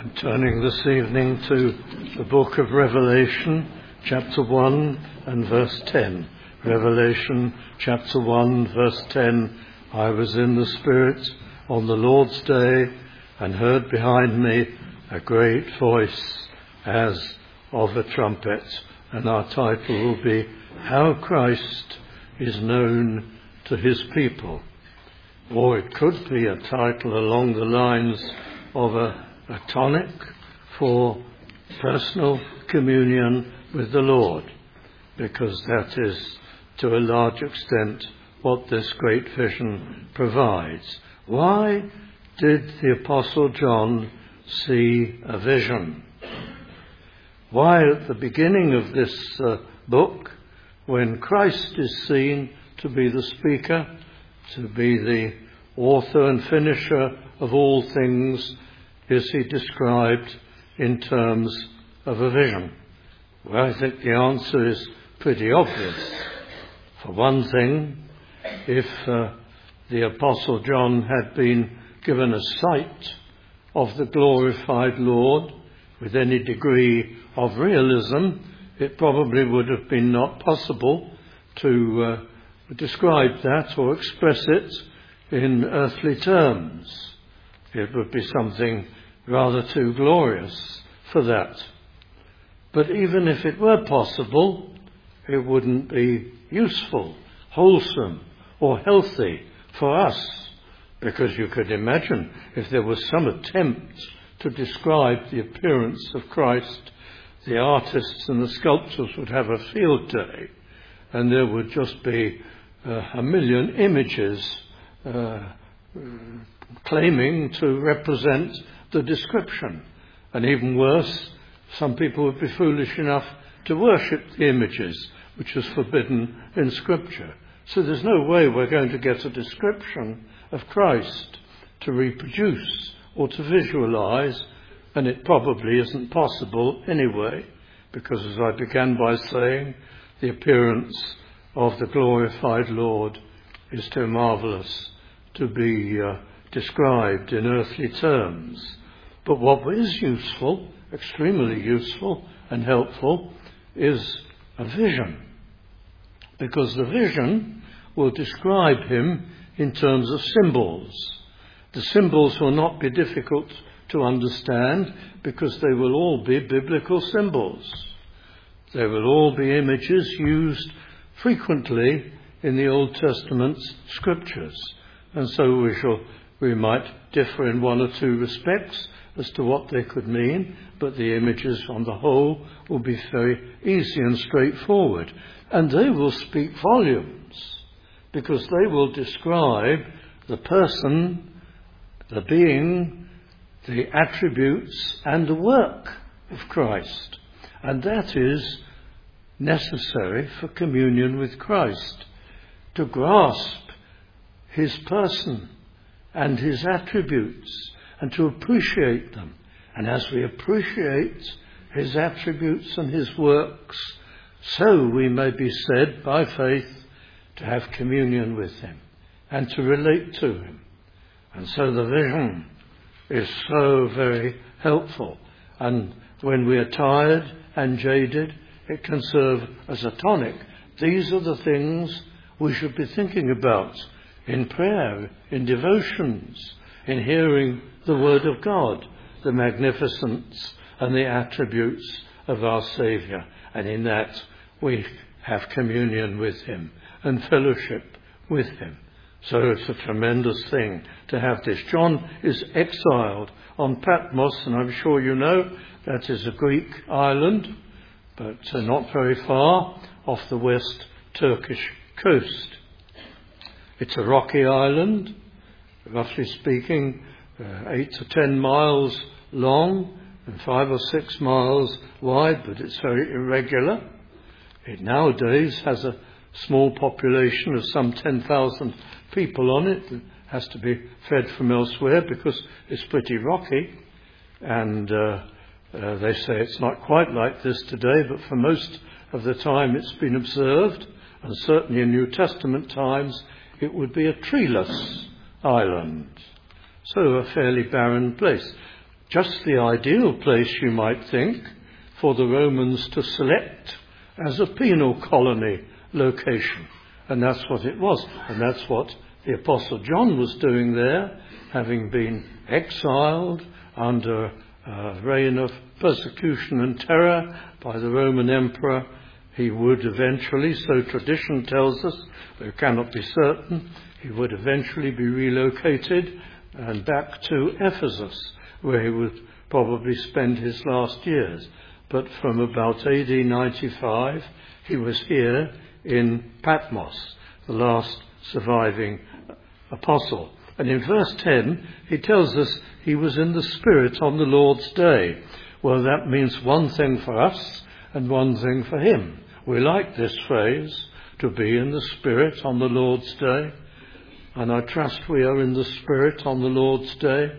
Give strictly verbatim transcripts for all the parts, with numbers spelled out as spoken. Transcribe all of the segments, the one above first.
I'm turning this evening to the book of Revelation, chapter one and verse ten. Revelation, chapter one, verse ten. I was in the Spirit on the Lord's day and heard behind me a great voice as of a trumpet. And our title will be, How Christ is Known to His People. Or it could be a title along the lines of a, a tonic for personal communion with the Lord, because that is to a large extent what this great vision provides. Why did the Apostle John see a vision? Why at the beginning of this uh, book, when Christ is seen to be the speaker, to be the author and finisher of all things, is he described in terms of a vision? Well, I think the answer is pretty obvious. For one thing, if uh, the Apostle John had been given a sight of the glorified Lord with any degree of realism, it probably would have been not possible to uh, describe that or express it in earthly terms. It would be something rather too glorious for that. But even if it were possible, it wouldn't be useful, wholesome, or healthy for us, because you could imagine if there was some attempt to describe the appearance of Christ, the artists and the sculptors would have a field day, and there would just be uh, a million images uh, claiming to represent the description. And even worse, some people would be foolish enough to worship the images, which is forbidden in Scripture. So there's no way we're going to get a description of Christ to reproduce or to visualize, and it probably isn't possible anyway, because as I began by saying, the appearance of the glorified Lord is too marvellous to be uh, described in earthly terms. But what is useful, extremely useful and helpful, is a vision, because the vision will describe him in terms of symbols. The symbols will not be difficult to understand, because they will all be biblical symbols. They will all be images used frequently in the Old Testament's scriptures. And so we shall, we might differ in one or two respects as to what they could mean, but the images on the whole will be very easy and straightforward. And they will speak volumes, because they will describe the person, the being, the attributes and the work of Christ. And that is necessary for communion with Christ, to grasp his person and his attributes and to appreciate them. And as we appreciate his attributes and his works, so we may be said by faith to have communion with him and to relate to him. And so the vision is so very helpful. And when we are tired and jaded, it can serve as a tonic. These are the things we should be thinking about in prayer, in devotions, in hearing the word of God, the magnificence and the attributes of our Saviour. And in that we have communion with him and fellowship with him. So it's a tremendous thing to have this. John is exiled on Patmos, and I'm sure you know that is a Greek island, but uh, not very far off the west Turkish coast. It's a rocky island, roughly speaking, uh, eight to ten miles long and five or six miles wide, but it's very irregular. It nowadays has a small population of some ten thousand people on it. It has to be fed from elsewhere because it's pretty rocky. And uh, uh, they say it's not quite like this today, but for most of the time it's been observed, and certainly in New Testament times, it would be a treeless island. So a fairly barren place. just the ideal place, you might think, for the Romans to select as a penal colony location. And that's what it was. And that's what the Apostle John was doing there, having been exiled under a reign of persecution and terror by the Roman Emperor. He would eventually, so tradition tells us, though cannot be certain, he would eventually be relocated and back to Ephesus, where he would probably spend his last years. But from about A D ninety-five, he was here in Patmos, the last surviving apostle. And in verse ten, he tells us he was in the Spirit on the Lord's day. Well, that means one thing for us and one thing for him. We like this phrase, to be in the Spirit on the Lord's day. And I trust we are in the Spirit on the Lord's day.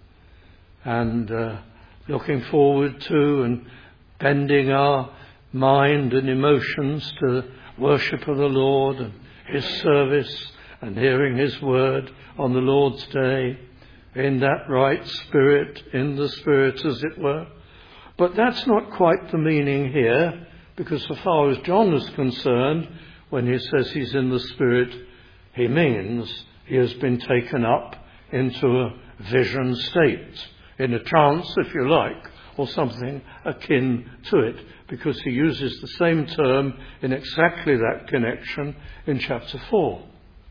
And uh, looking forward to and bending our mind and emotions to worship of the Lord and his service and hearing his word on the Lord's day in that right spirit, in the Spirit as it were. But that's not quite the meaning here, because so far as John is concerned, when he says he's in the Spirit, he means he has been taken up into a vision state, in a trance, if you like, or something akin to it, because he uses the same term in exactly that connection in chapter four.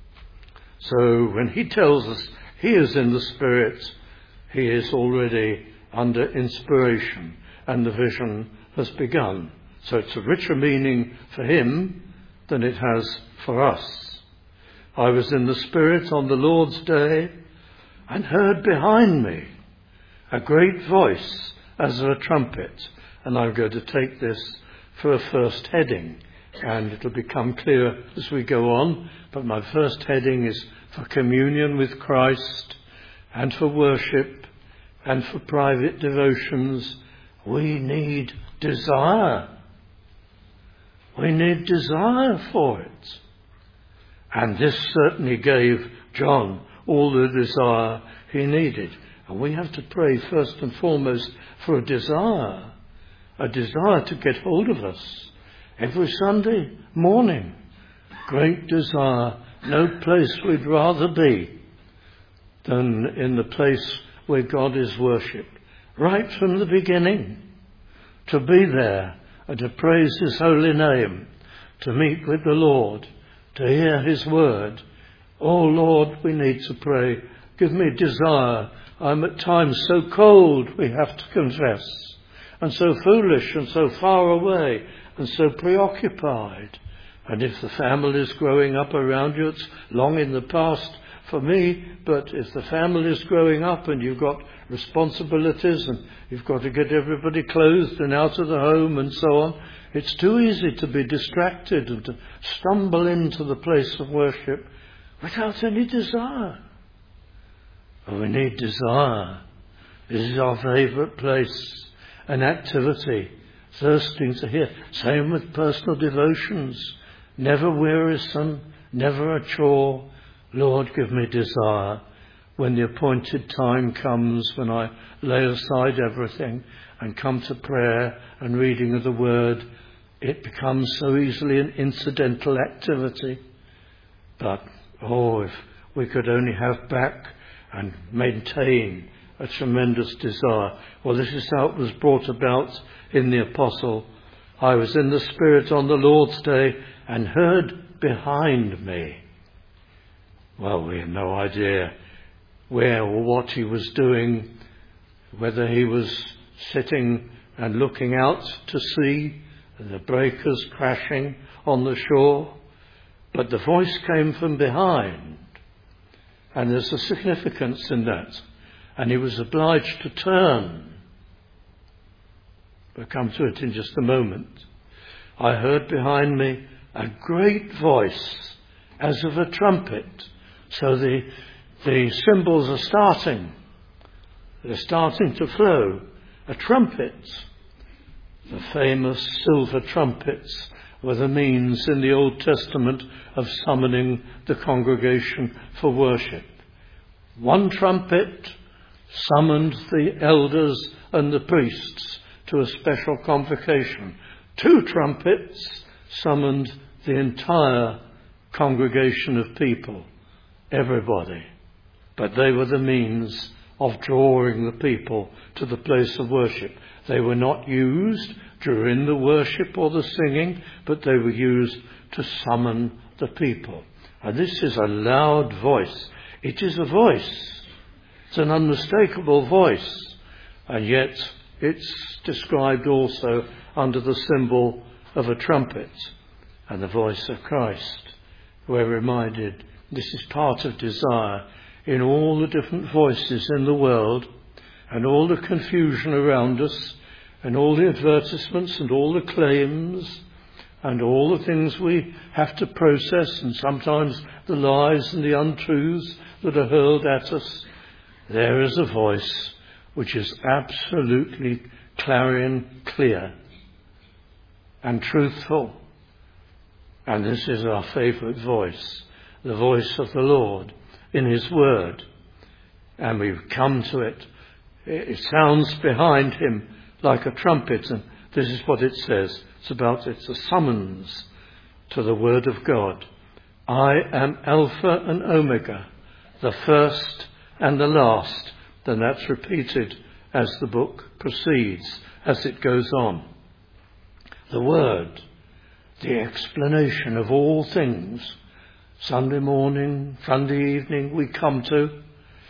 So when he tells us he is in the Spirit, he is already under inspiration, and the vision has begun. So it's a richer meaning for him than it has for us. I was in the Spirit on the Lord's day and heard behind me a great voice as of a trumpet. And I'm going to take this for a first heading, and it'll become clear as we go on. But my first heading is for communion with Christ and for worship and for private devotions. We need desire. We need desire for it. And this certainly gave John all the desire he needed. And we have to pray first and foremost for a desire, a desire to get hold of us every Sunday morning. Great desire. No place we'd rather be than in the place where God is worshipped. Right from the beginning, to be there and to praise his holy name, to meet with the Lord, to hear his word. Oh Lord, we need to pray. Give me desire. I'm at times so cold, we have to confess, and so foolish and so far away and so preoccupied. And if the family is growing up around you, it's long in the past for me, but if the family is growing up and you've got responsibilities and you've got to get everybody clothed and out of the home and so on, it's too easy to be distracted and to stumble into the place of worship without any desire. Oh, we need desire. This is our favourite place, an activity, thirsting to hear. Same with personal devotions. Never wearisome, never a chore. Lord, give me desire. When the appointed time comes, when I lay aside everything and come to prayer and reading of the word, it becomes so easily an incidental activity. But, oh, if we could only have back and maintain a tremendous desire. Well, this is how it was brought about in the apostle. I was in the Spirit on the Lord's day and heard behind me. Well, we have no idea where or what he was doing, whether he was sitting and looking out to sea, the breakers crashing on the shore. But the voice came from behind. And there's a significance in that. And he was obliged to turn. We'll come to it in just a moment. I heard behind me a great voice as of a trumpet. So the, the cymbals are starting. They're starting to flow. A trumpet. The famous silver trumpets were the means in the Old Testament of summoning the congregation for worship. One trumpet, summoned the elders and the priests to a special convocation. Two trumpets summoned the entire congregation of people, everybody. But they were the means of drawing the people to the place of worship. They were not used during the worship or the singing, but they were used to summon the people. And this is a loud voice. It is a voice. It's an unmistakable voice. And yet it's described also under the symbol of a trumpet and the voice of Christ. We're reminded this is part of desire in all the different voices in the world and all the confusion around us and all the advertisements and all the claims and all the things we have to process, and sometimes the lies and the untruths that are hurled at us. There is a voice which is absolutely clarion clear and truthful. And this is our favourite voice, the voice of the Lord in his word. And we've come to it. It sounds behind him like a trumpet, and this is what it says. It's about, it's a summons to the word of God. I am Alpha and Omega, the first and the last. Then that's repeated as the book proceeds, as it goes on. The word, the explanation of all things. Sunday morning, Sunday evening, we come to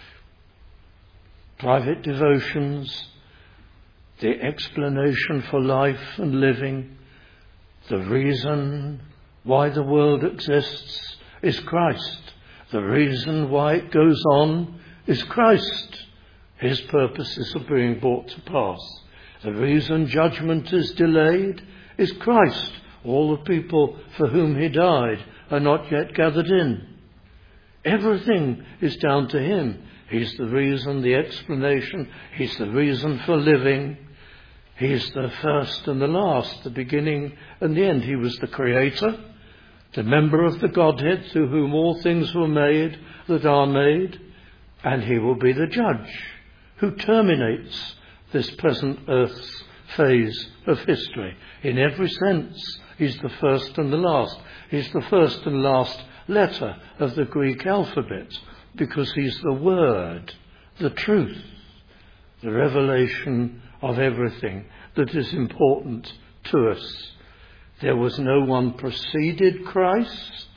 private devotions, the explanation for life and living. The reason why the world exists is Christ. The reason why it goes on is Christ. His purposes are being brought to pass. The reason judgment is delayed is Christ. All the people for whom he died are not yet gathered in. Everything is down to him. He's the reason, the explanation. He's the reason for living. He's the first and the last, the beginning and the end. He was the creator, the member of the Godhead through whom all things were made that are made. And he will be the judge who terminates this present earth's phase of history. In every sense, he's the first and the last. He's the first and last letter of the Greek alphabet because he's the word, the truth, the revelation of everything that is important to us. There was no one preceded Christ.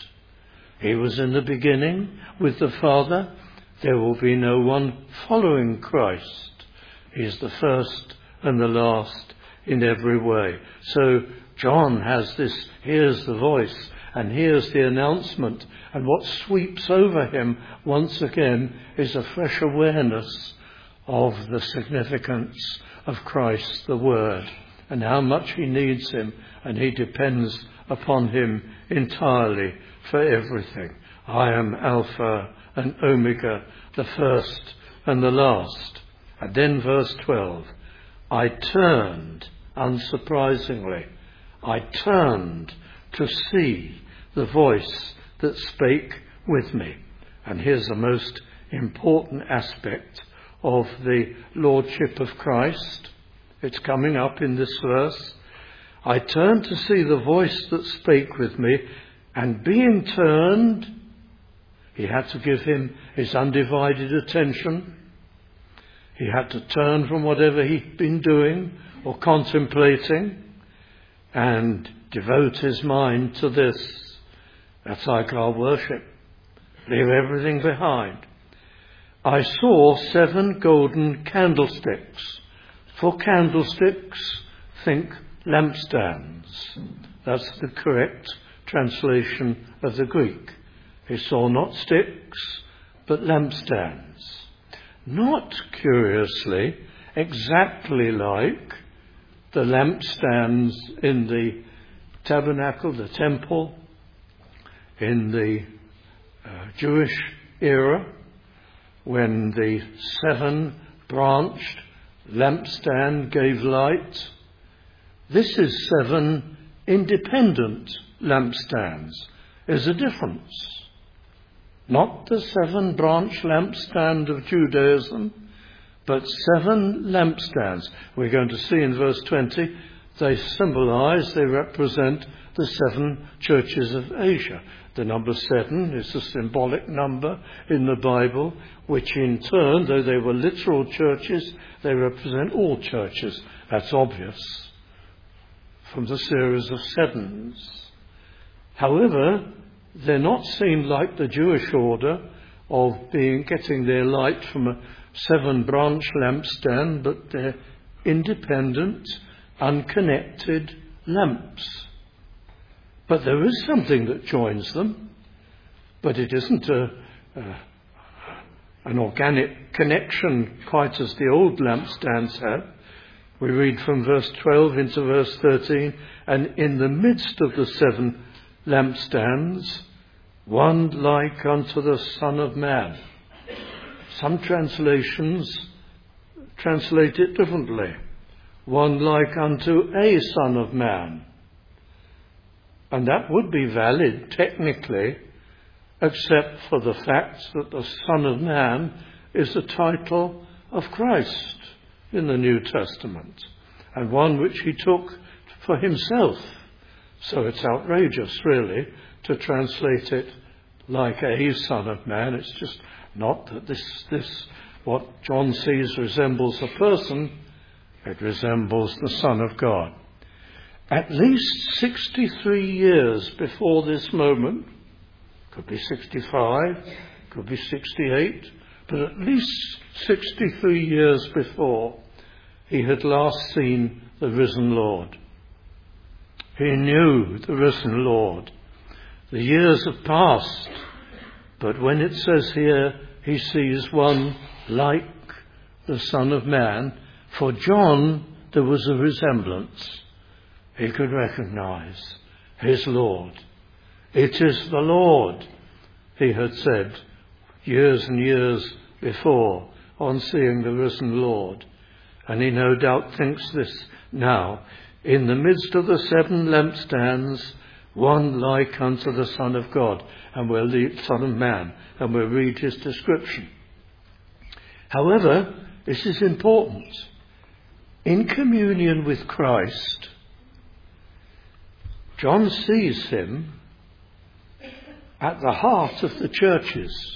He was in the beginning with the Father. There will be no one following Christ. He is the first and the last in every way. So John has this, hears the voice and hears the announcement, and what sweeps over him once again is a fresh awareness of the significance of Christ, the Word, and how much he needs him, and he depends upon him entirely for everything. I am Alpha and Omega, the first and the last. And then verse twelve, I turned, unsurprisingly, I turned to see the voice that spake with me. And here's the most important aspect of the Lordship of Christ. It's coming up in this verse. I turned to see the voice that spake with me, and being turned, he had to give him his undivided attention. He had to turn from whatever he'd been doing or contemplating and devote his mind to this. That's like our worship. Leave everything behind. I saw seven golden candlesticks. For candlesticks, think lampstands. That's the correct translation of the Greek. He saw not sticks, but lampstands. Not, curiously, exactly like the lampstands in the tabernacle, the temple, in the uh, Jewish era, when the seven-branched lampstand gave light. This is seven independent lampstands. There's a difference. Not the seven-branch lampstand of Judaism, but seven lampstands. We're going to see in verse twenty, they symbolize, they represent the seven churches of Asia. The number seven is a symbolic number in the Bible, which in turn, though they were literal churches, they represent all churches. That's obvious from the series of sevens. However, they're not seen like the Jewish order of being getting their light from a seven-branch lampstand, but they're independent, unconnected lamps. But there is something that joins them, but it isn't a, uh, an organic connection quite as the old lampstands had. We read from verse twelve into verse thirteen, and in the midst of the seven lampstands, one like unto the Son of Man. Some translations translate it differently. One like unto a Son of Man. And that would be valid technically, except for the fact that the Son of Man is a title of Christ in the New Testament, and one which he took for himself. So it's outrageous, really, to translate it like a Son of Man. It's just not that this, this what John sees resembles a person, it resembles the Son of God. At least sixty-three years before this moment, could be sixty-five, could be sixty-eight, but at least sixty-three years before, he had last seen the risen Lord. He knew the risen Lord. The years have passed, but when it says here, he sees one like the Son of Man, for John there was a resemblance. He could recognize his Lord. It is the Lord, he had said years and years before on seeing the risen Lord. And he no doubt thinks this now. In the midst of the seven lampstands, one like unto the Son of God, and we'll leave Son of Man, and we'll read his description. However, this is important. In communion with Christ, John sees him at the heart of the churches.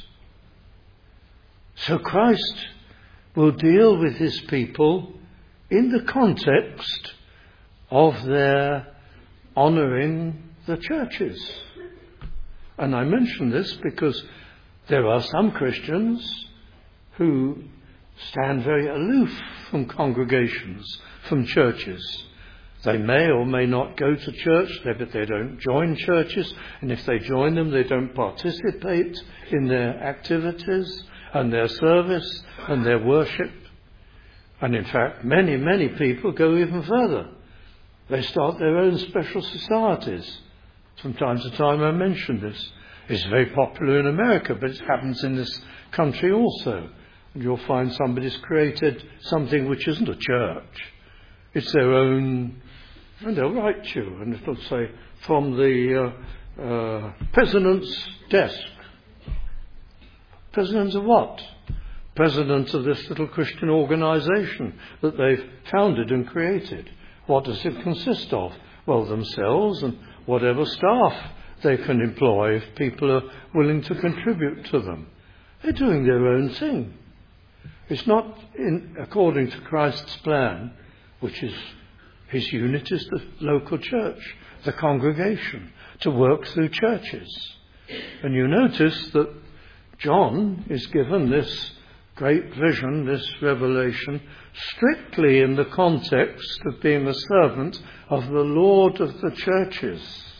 So Christ will deal with his people in the context of their honouring the churches. And I mention this because there are some Christians who stand very aloof from congregations, from churches. They may or may not go to church, but they don't join churches, and if they join them, they don't participate in their activities and their service and their worship. And in fact, many, many people go even further. They start their own special societies. From time to time I mention this. It's very popular in America, but it happens in this country also. And you'll find somebody's created something which isn't a church. It's their own, and they'll write you, and it'll say, from the uh, uh, president's desk. President of what? President of this little Christian organisation that they've founded and created. What does it consist of? Well, themselves and whatever staff they can employ if people are willing to contribute to them. They're doing their own thing. It's not in according to Christ's plan, which is his unit is the local church, the congregation, to work through churches. And you notice that John is given this great vision, this revelation, strictly in the context of being a servant of the Lord of the churches.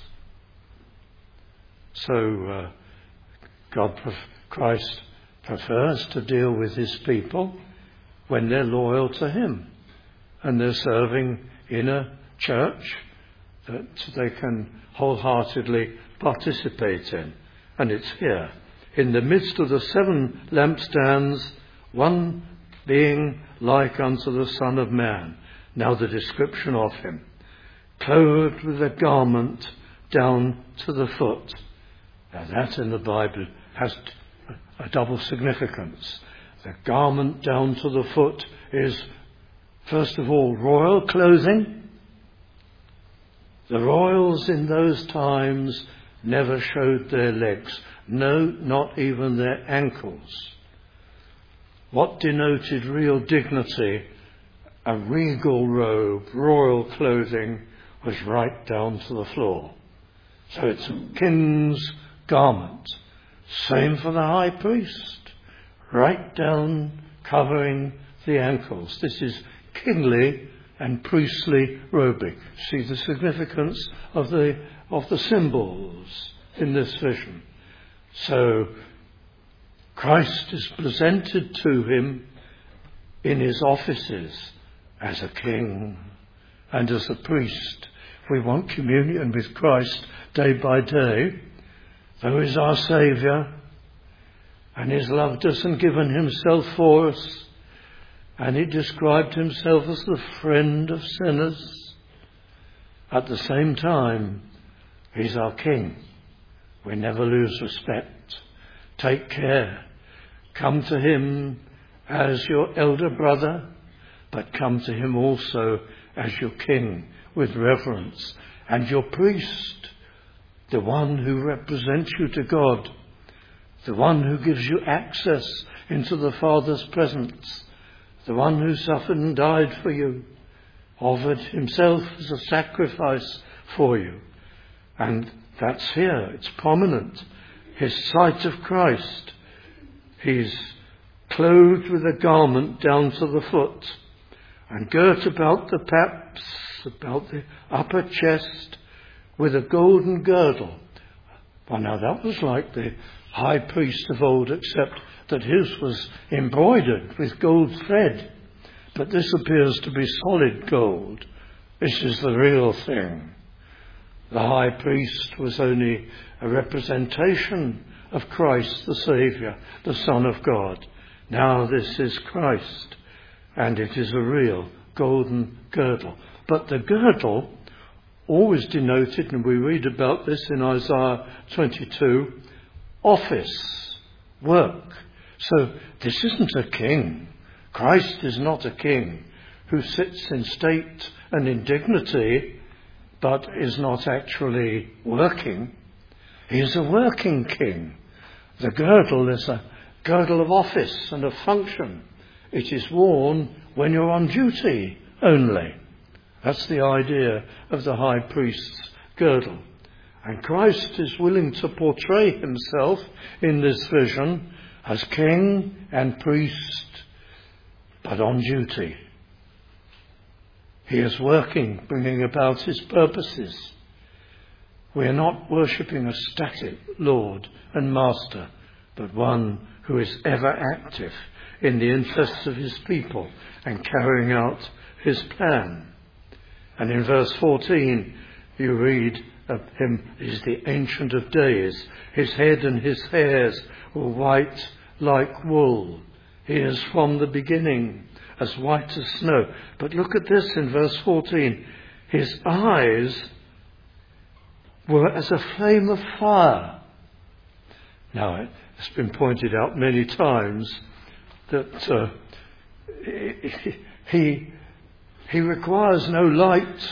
So uh, God, Christ prefers to deal with his people when they're loyal to him and they're serving in a church that they can wholeheartedly participate in. And it's here, in the midst of the seven lampstands, one being like unto the Son of Man. Now the description of him, clothed with a garment down to the foot. Now that in the Bible has a double significance. The garment down to the foot is, first of all, royal clothing. The royals in those times never showed their legs. No, not even their ankles. What denoted real dignity, a regal robe, royal clothing, was right down to the floor. So it's a king's garment. Same for the high priest. Right down, covering the ankles. This is kingly and priestly robing. See the significance of the of the symbols in this vision. So Christ is presented to him in his offices as a king and as a priest. We want communion with Christ day by day, though he's our Saviour, and he's loved us and given himself for us, and he described himself as the friend of sinners. At the same time, he's our King. We never lose respect. Take care. Come to him as your elder brother, but come to him also as your King with reverence, and your priest, the one who represents you to God, the one who gives you access into the Father's presence, the one who suffered and died for you, offered himself as a sacrifice for you. And that's here, it's prominent. His sight of Christ. He's clothed with a garment down to the foot, and girt about the paps, about the upper chest, with a golden girdle. Well, now that was like the high priest of old, except that his was embroidered with gold thread. But this appears to be solid gold. This is the real thing. The high priest was only a representation of Christ the Saviour, the Son of God. Now this is Christ, and it is a real golden girdle. But the girdle always denoted, and we read about this in Isaiah twenty-two, office, work. So this isn't a king. Christ is not a king who sits in state and in dignity, but is not actually working. He is a working king. The girdle is a girdle of office and of function. It is worn when you're on duty only. That's the idea of the high priest's girdle. And Christ is willing to portray himself in this vision as king and priest, but on duty. He is working, bringing about his purposes. We are not worshipping a static Lord and Master, but one who is ever active in the interests of his people and carrying out his plan. And in verse fourteen, you read of him, he's the Ancient of Days. His head and his hairs were white like wool. He is from the beginning, as white as snow. But look at this in verse fourteen. His eyes were as a flame of fire. Now, it's been pointed out many times that uh, he, he requires no light.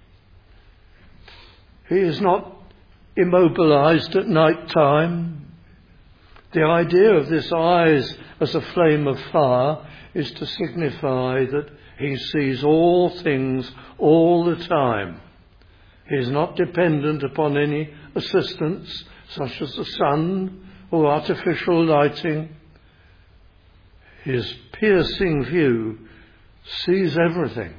He is not immobilized at night time. The idea of this eyes as a flame of fire is to signify that he sees all things all the time. He is not dependent upon any assistance, such as the sun or artificial lighting. His piercing view sees everything,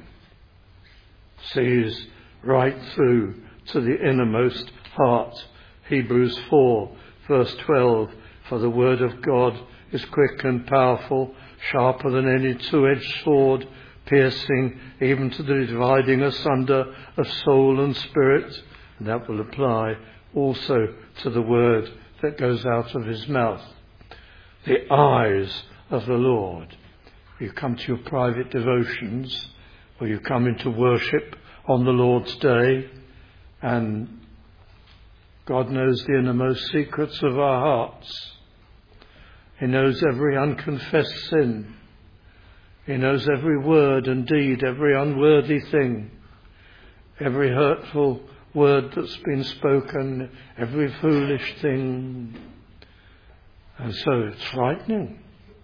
sees right through to the innermost heart. Hebrews four, verse twelve, for the word of God is quick and powerful, sharper than any two-edged sword, piercing even to the dividing asunder of soul and spirit. And that will apply also to the word that goes out of his mouth. The eyes of the Lord. You come to your private devotions, or you come into worship on the Lord's day, and God knows the innermost secrets of our hearts. He knows every unconfessed sin. He knows every word and deed, every unworthy thing, every hurtful word that's been spoken, every foolish thing. And so it's frightening.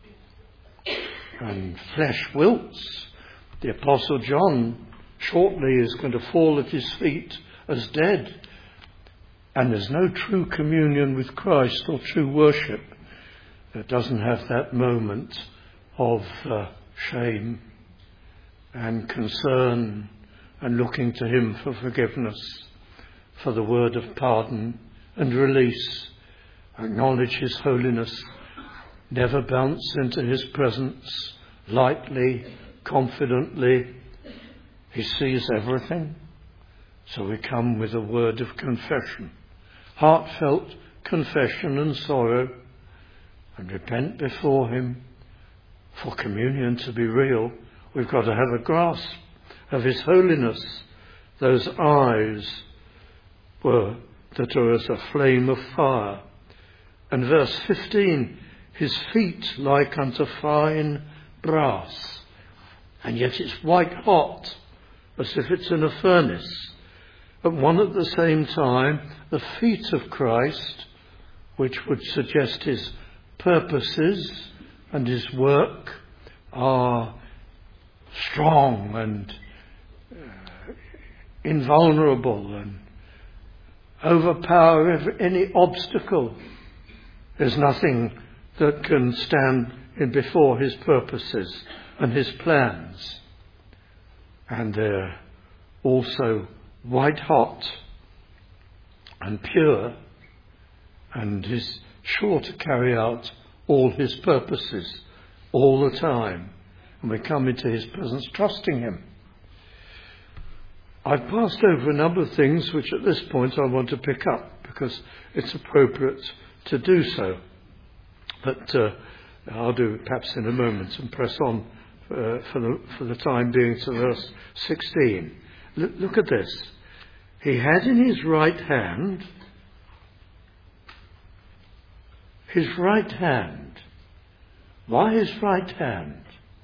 And flesh wilts. The Apostle John shortly is going to fall at his feet as dead. And there's no true communion with Christ or true worship that doesn't have that moment of uh, shame and concern and looking to him for forgiveness, for the word of pardon and release. Acknowledge his holiness. Never bounce into his presence lightly, confidently. He sees everything. So we come with a word of confession. Heartfelt confession and sorrow. And repent before him. For communion to be real, we've got to have a grasp of his holiness. Those eyes were that are as a flame of fire. And verse fifteen, his feet like unto fine brass. And yet it's white hot, as if it's in a furnace. But one at the same time, the feet of Christ, which would suggest his purposes and his work, are strong and uh, invulnerable and overpower every, any obstacle. There's nothing that can stand in before his purposes and his plans. And they're also white hot and pure, and is sure to carry out all his purposes all the time. And we come into his presence trusting him. I've passed over a number of things which at this point I want to pick up because it's appropriate to do so. But uh, I'll do it perhaps in a moment and press on uh, for, the, for the time being to verse sixteen. L- look at this. He had in his right hand, his right hand. Why his right hand?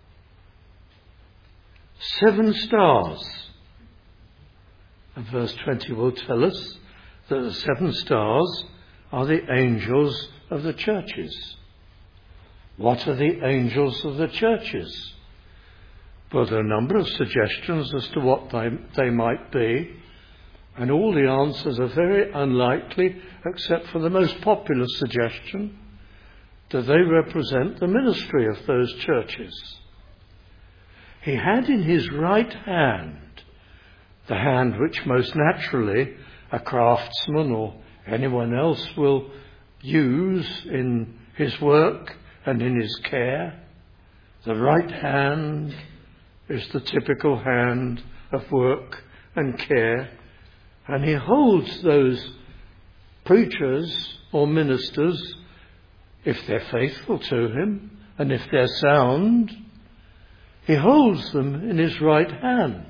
Seven stars. And verse twenty will tell us that the seven stars are the angels of the churches. What are the angels of the churches? Well, there are a number of suggestions as to what they, they might be, and all the answers are very unlikely, except for the most popular suggestion, that they represent the ministry of those churches. He had in his right hand, the hand which most naturally a craftsman or anyone else will use in his work and in his care. The right hand is the typical hand of work and care, and he holds those preachers or ministers, if they're faithful to him and if they're sound, he holds them in his right hand.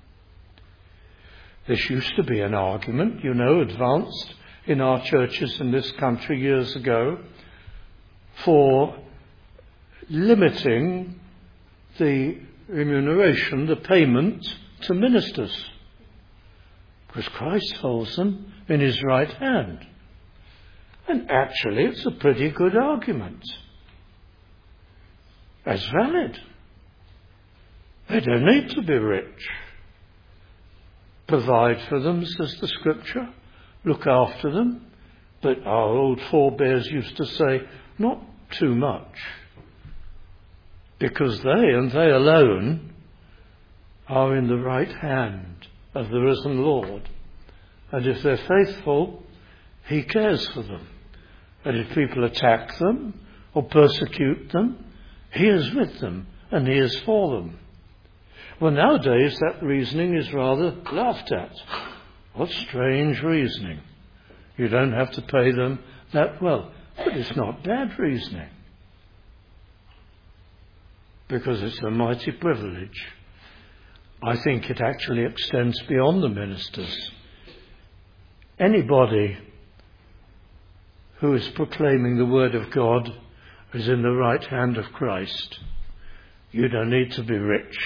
This used to be an argument, you know, advanced in our churches in this country years ago for limiting the remuneration, the payment to ministers. Because Christ holds them in his right hand. And actually it's a pretty good argument. As valid. They don't need to be rich. Provide for them, says the scripture. Look after them. But our old forebears used to say, not too much. Because they and they alone are in the right hand of the risen Lord. And if they're faithful, he cares for them. And if people attack them or persecute them, he is with them and he is for them. Well, nowadays that reasoning is rather laughed at. What strange reasoning. You don't have to pay them that well. But it's not bad reasoning. Because it's a mighty privilege. I think it actually extends beyond the ministers. Anybody who is proclaiming the word of God is in the right hand of Christ. You don't need to be rich.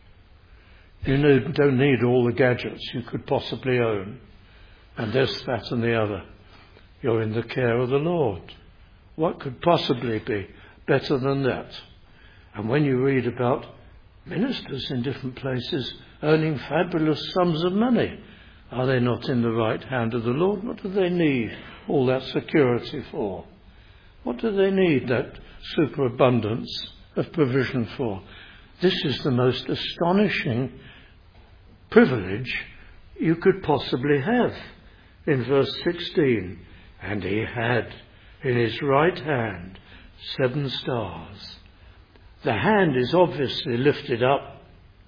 You don't need all the gadgets you could possibly own. And this, that and the other. You're in the care of the Lord. What could possibly be better than that? And when you read about ministers in different places earning fabulous sums of money, are they not in the right hand of the Lord? What do they need all that security for? What do they need that superabundance of provision for? This is the most astonishing privilege you could possibly have. In verse sixteen, and he had in his right hand seven stars. The hand is obviously lifted up,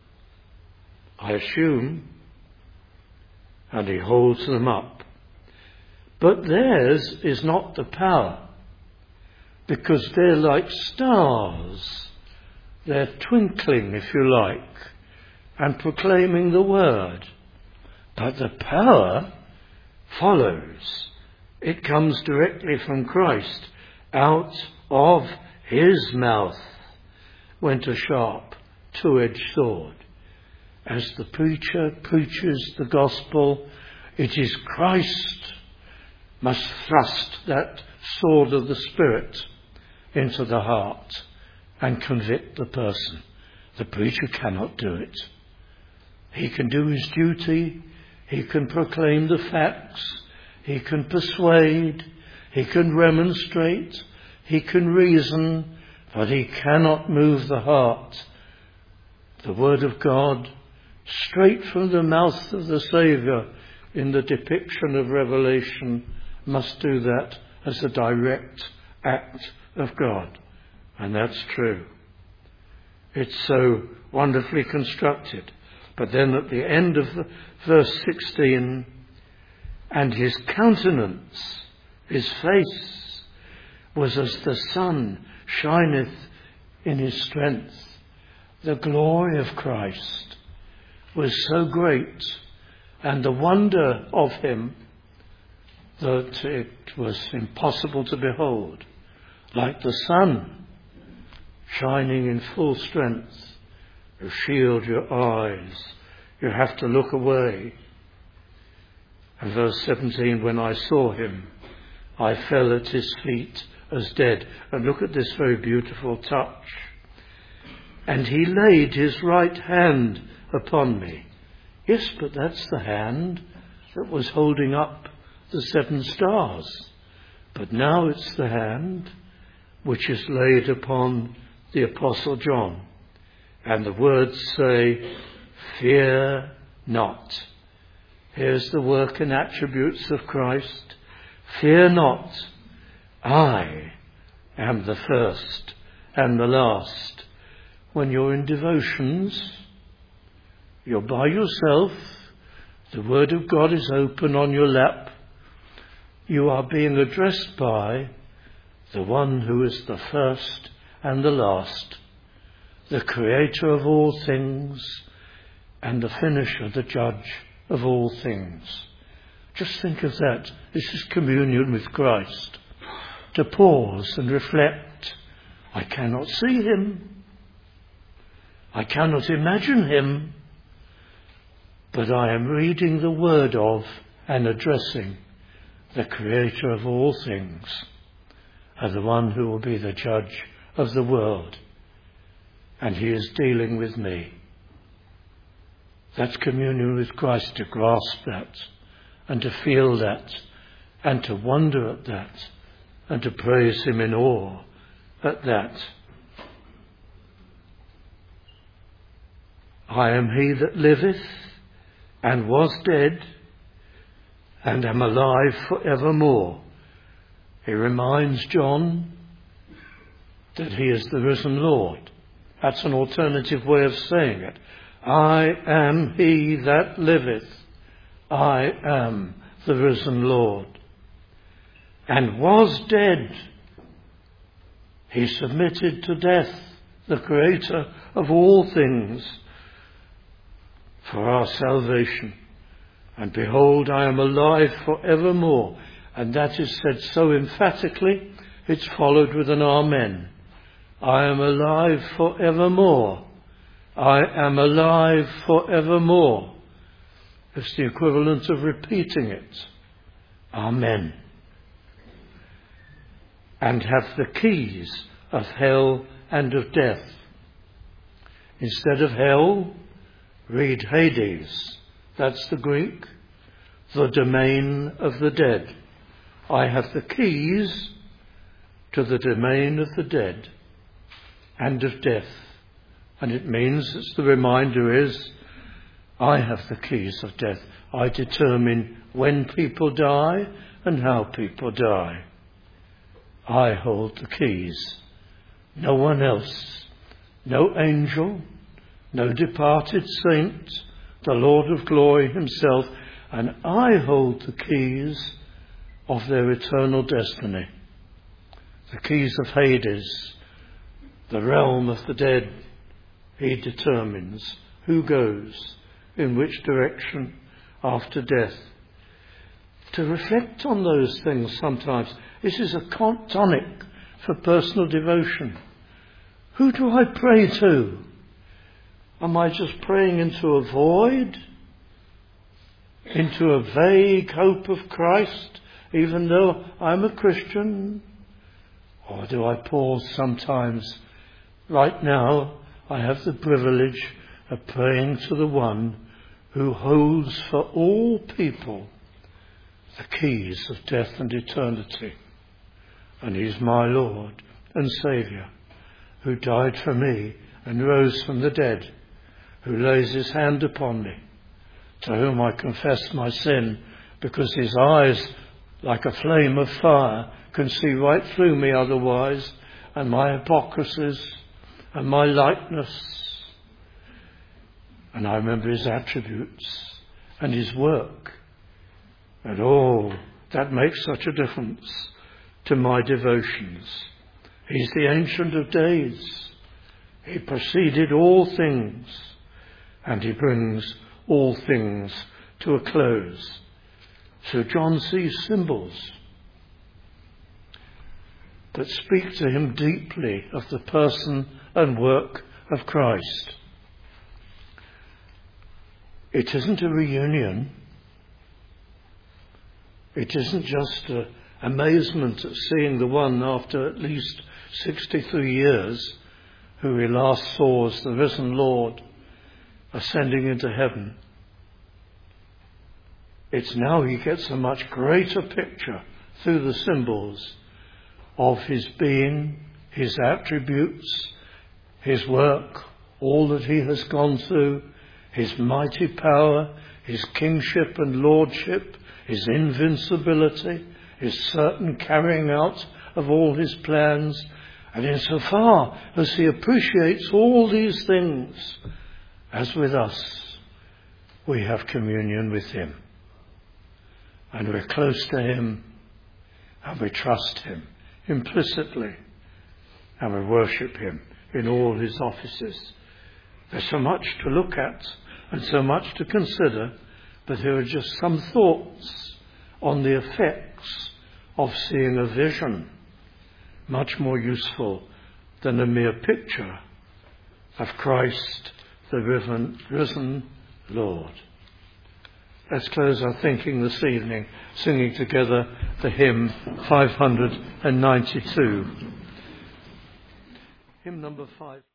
I assume, and he holds them up. But theirs is not the power, because they're like stars. They're twinkling, if you like, and proclaiming the word. But the power follows. It comes directly from Christ. Out of his mouth went a sharp, two-edged sword. As the preacher preaches the gospel, it is Christ must thrust that sword of the Spirit into the heart and convict the person. The preacher cannot do it. He can do his duty. He can proclaim the facts. He can persuade. He can remonstrate. He can reason. But he cannot move the heart. The Word of God, straight from the mouth of the Saviour in the depiction of Revelation, must do that as a direct act of God. And that's true. It's so wonderfully constructed. But then at the end of the, verse sixteen, and his countenance, his face, was as the sun shineth in his strength. The glory of Christ was so great, and the wonder of him, that it was impossible to behold. Like the sun shining in full strength, you shield your eyes. You have to look away. And verse seventeen, when I saw him, I fell at his feet as dead. And look at this very beautiful touch. And he laid his right hand upon me. Yes, but that's the hand that was holding up the seven stars. But now it's the hand which is laid upon the Apostle John. And the words say, fear not. Here's the work and attributes of Christ. Fear not. I am the first and the last. When you're in devotions, you're by yourself. The Word of God is open on your lap. You are being addressed by the one who is the first and the last, the creator of all things and the finisher, the judge of all things. Just think of that. This is communion with Christ. To pause and reflect. I cannot see him. I cannot imagine him. But I am reading the word of and addressing the creator of all things, and the one who will be the judge of the world. And he is dealing with me. That's communion with Christ, to grasp that, and to feel that, and to wonder at that, and to praise him in awe at that. I am he that liveth, and was dead, and am alive for evermore. He reminds John that he is the risen Lord. That's an alternative way of saying it. I am he that liveth. I am the risen Lord. And was dead. He submitted to death, the creator of all things, for our salvation. And behold, I am alive for evermore. And that is said so emphatically it's followed with an amen. I am alive for evermore. I am alive for evermore. It's the equivalent of repeating it. Amen. And have the keys of hell and of death. Instead of hell, read Hades. That's the Greek. The domain of the dead. I have the keys to the domain of the dead and of death. And it means, as the reminder is, I have the keys of death. I determine when people die and how people die. I hold the keys. No one else. No angel. No departed saint. The Lord of glory himself. And I hold the keys of their eternal destiny. The keys of Hades, the realm of the dead. He determines who goes in which direction after death. To reflect on those things sometimes, this is a tonic for personal devotion. Who do I pray to? Am I just praying into a void? Into a vague hope of Christ, even though I'm a Christian? Or do I pause sometimes? Right now, I have the privilege of praying to the one who holds for all people the keys of death and eternity. And he's my Lord and Saviour, who died for me and rose from the dead, who lays his hand upon me, to whom I confess my sin, because his eyes, like a flame of fire, can see right through me otherwise, and my hypocrisies, and my likeness. And I remember his attributes and his work. And oh, that makes such a difference to my devotions. He's the Ancient of Days. He preceded all things, and he brings all things to a close. So John sees symbols that speak to him deeply of the person and work of Christ. It isn't a reunion. It isn't just a amazement at seeing the one after at least sixty-three years who he last saw as the risen Lord ascending into heaven. It's now he gets a much greater picture through the symbols of his being, his attributes, his work, all that he has gone through, his mighty power, his kingship and lordship, his invincibility, his certain carrying out of all his plans. And insofar as he appreciates all these things, as with us, we have communion with him. And we're close to him, and we trust him implicitly, and we worship him in all his offices. There's so much to look at and so much to consider, but here are just some thoughts on the effects of seeing a vision, much more useful than a mere picture of Christ, the risen, risen Lord. Let's close our thinking this evening, singing together the hymn five hundred ninety-two. Hymn number five.